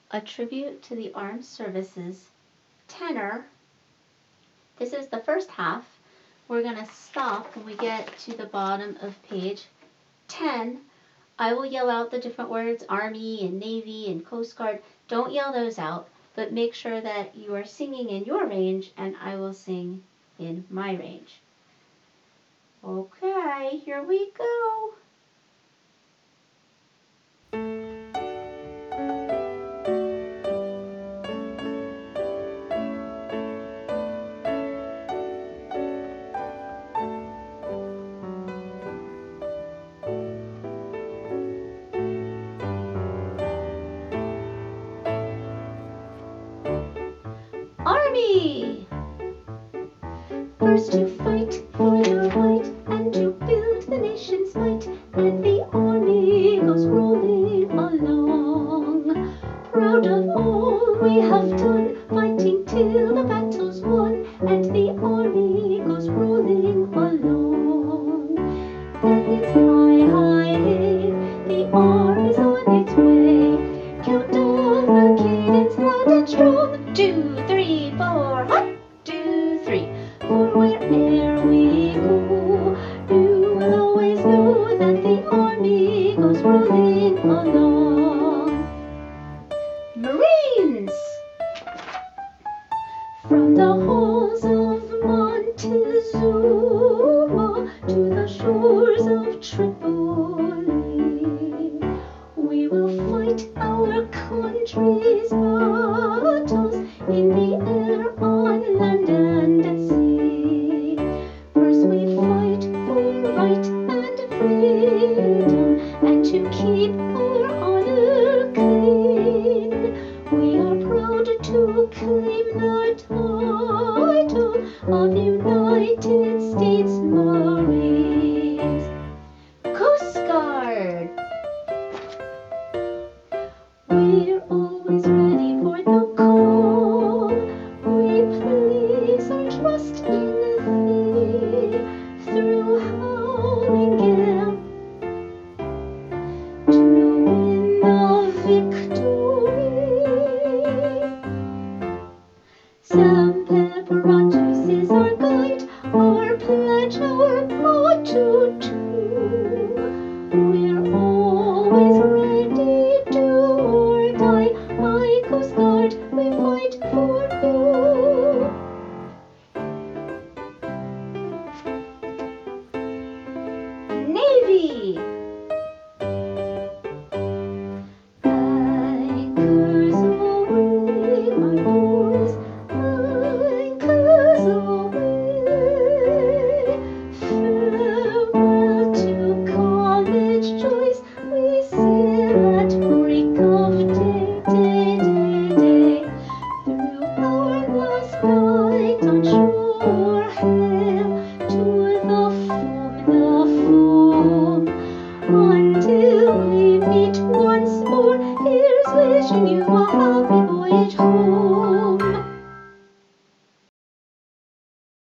A Tribute to the Armed Services, tenor. This is the first half. We're going to stop when we get to the bottom of page 10. I will yell out the different words, Army and Navy and Coast Guard. Don't yell those out, but make sure that you are singing in your range and I will sing in my range. Okay, here we go. Army! First to fight for your right and to build the nation's might, and the army goes rolling along. Proud of all we have done, fighting till the battle's won, and the army goes rolling along. Then it's high, high, hey, the army's on its way. Count all the cadence loud and strong. 2, 3, 4, hop! 2, 3. For where'er we go, you will always know that the army goes rolling along. Marines! From the halls of Montezuma to the shores of Tripoli, we will fight our country's battles in the air, on land and at sea. First we fight for right and freedom, and to keep our honor clean. We are proud to claim the title of United States Marines. Coast Guard! We're always ready for the call. We place our trust in thee through howling gale to win the victory. Semper Paratus is our guide, our pledge, our motto too. We're always ready to or die. My Coast Guard, we fight for you. Navy! Anchors away, my boys, anchors away. Farewell to college joys, we sail at break of day, day, day, day. Through hourless night on shore hail to the foam, until we meet once more. Here's wishing you